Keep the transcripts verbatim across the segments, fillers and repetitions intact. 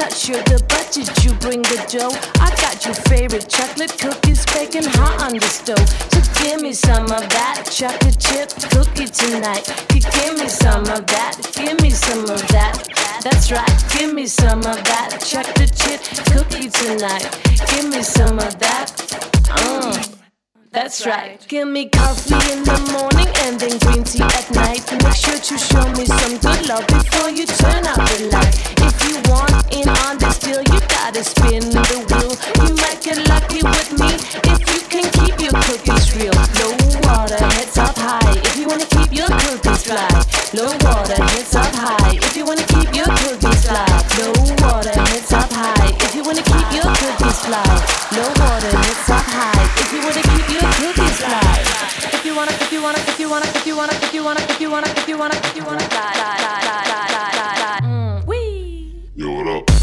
touch sugar, but did you bring the dough? I got your favorite chocolate cookies baking hot on the stove. So give me some of that chocolate chip cookie tonight. You give me some of that, give me some of that. That's right, give me some of that chocolate chip cookie tonight. Give me some of that. Mm. That's right. Give me coffee in the morning and then green tea at night. Make sure to show me some good love before you turn out the light. If you want in on this deal, you gotta spin the wheel. You might get lucky with me if you can keep your cookies real. Low water, heads up high. If you wanna keep your cookies fly. Low water, heads up high. If you wanna keep your cookies fly. Low water, heads up high. If you wanna keep your cookies fly. Low water, heads up high. If you wanna keep your cookies fly. If you wanna, if you wanna, if you wanna, if you wanna, if you wanna, if you wanna, if you wanna, if you wanna fly, fly, fly, fly, fly, fly, fly. Mm. Wee. Yo, what up?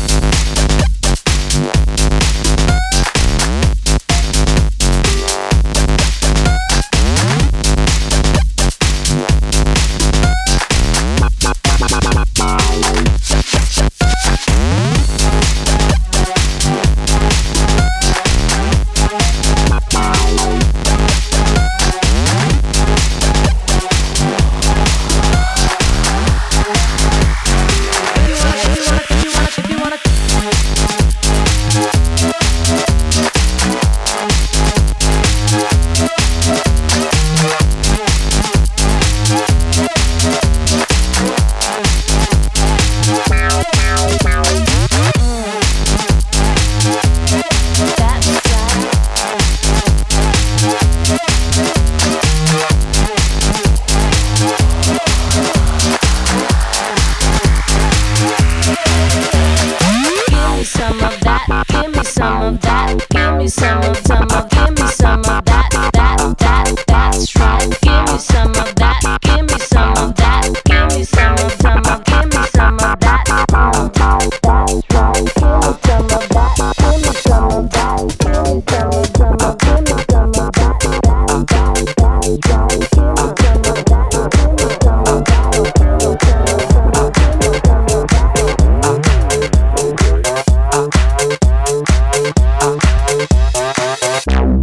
We'll be right back.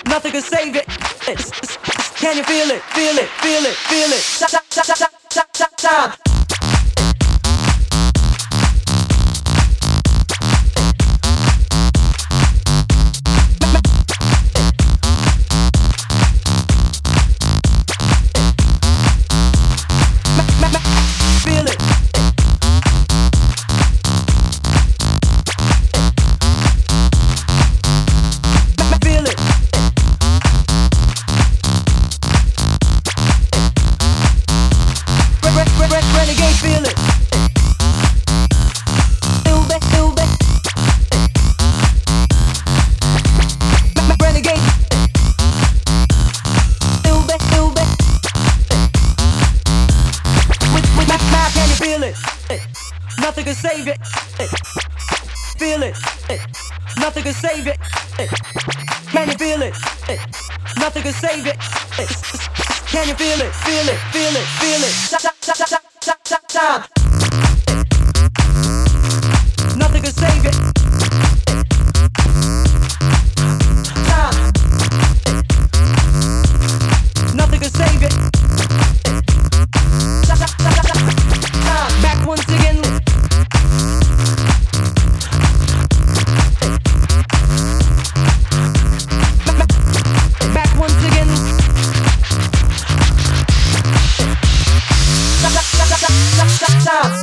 nothing can save it. Can you feel it? Feel it, feel it, feel it. Time, time, time, time, time. Nothing can save it. Feel it. Nothing can save it. Can you feel it? Nothing can save it. Can you feel it? Feel it. Feel it. Feel it. Time. Nothing can save it. Time. Nothing can save it. Back once again. Back once again. Stop.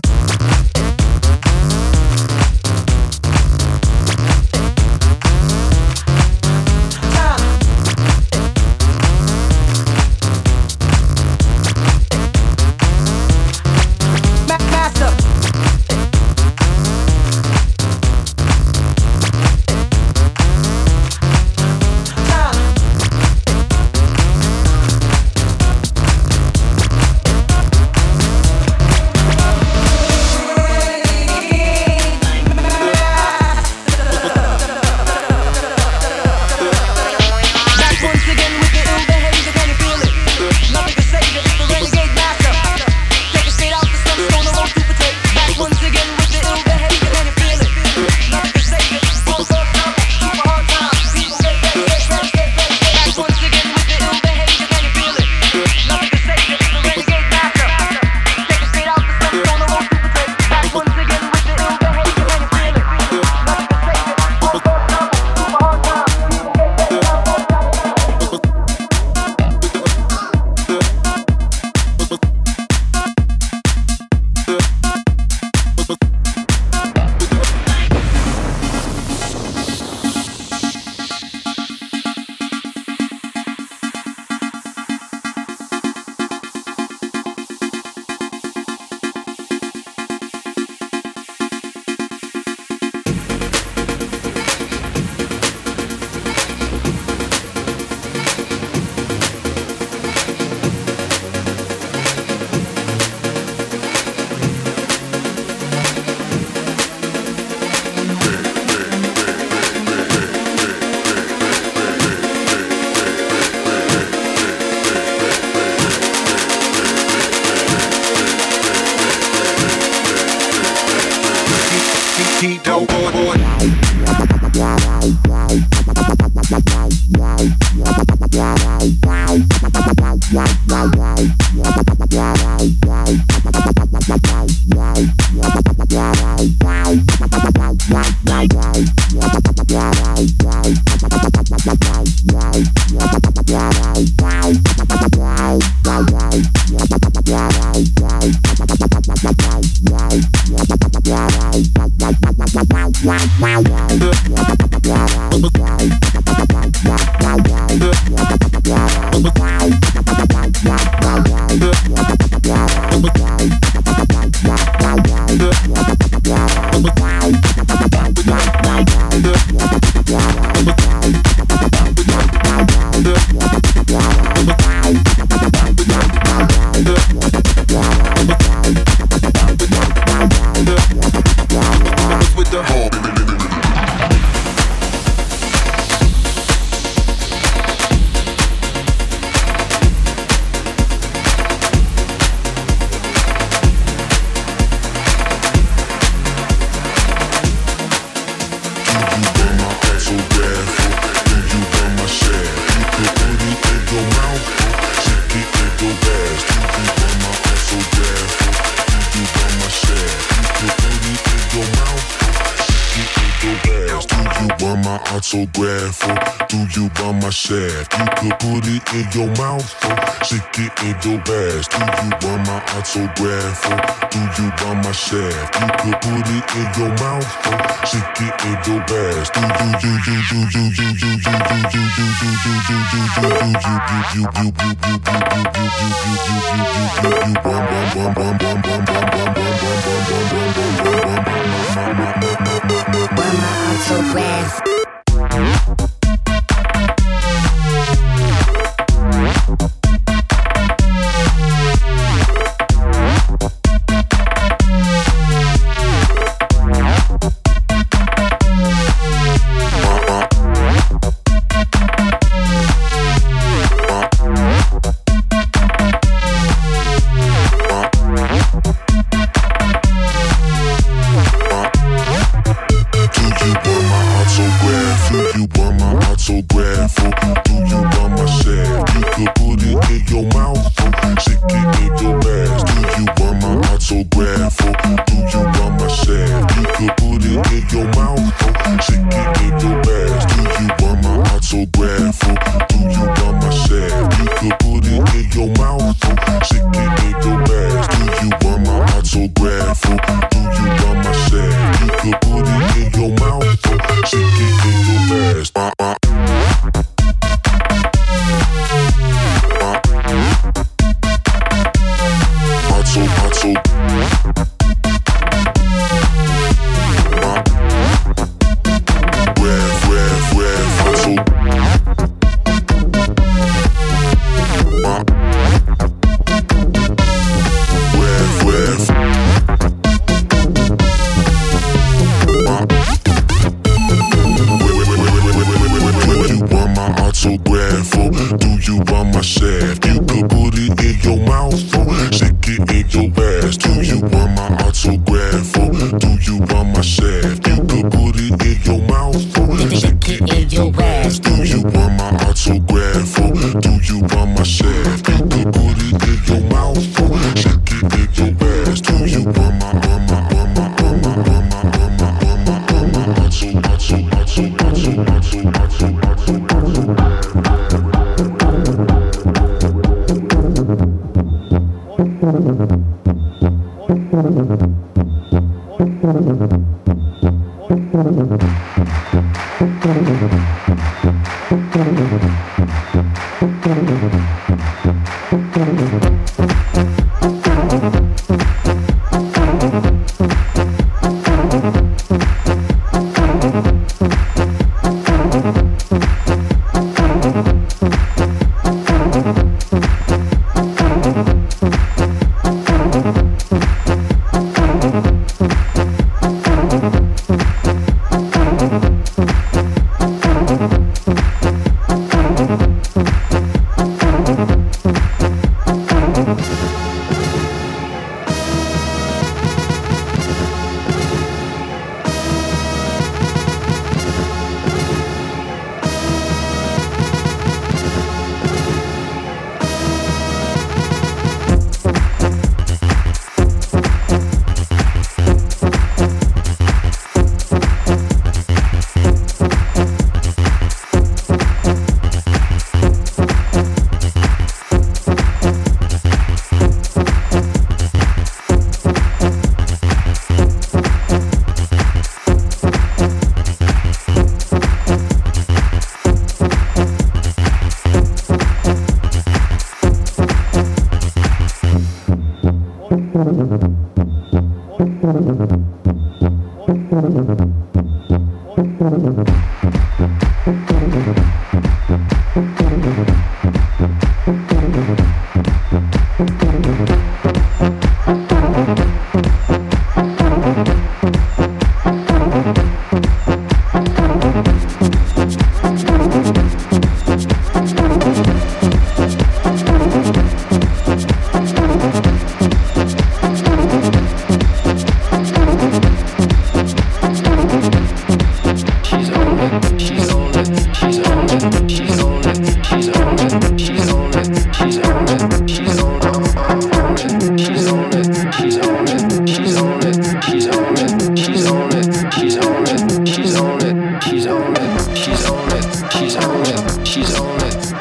With the autograph or do you want my shaft? You could put it in your mouth or stick it in your ass. Do you want my autograph or do you want my shaft? You could put it in your mouth or stick it in your ass. Do you do you do you do you do you do you do you do you do you do you you you you you you you you you you bum bum bum bum bum bum bum bum bum bum bum bum bum autograph.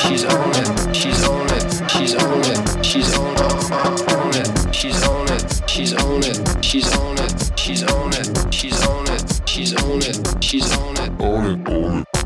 she's on it, she's on it, she's on it, she's on on it, she's on it, she's on it, she's on it, she's on it, she's on it, she's on it, she's on it, on it, on it.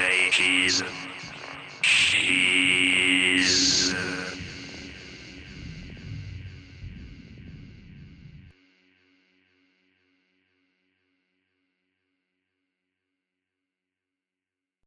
say she's she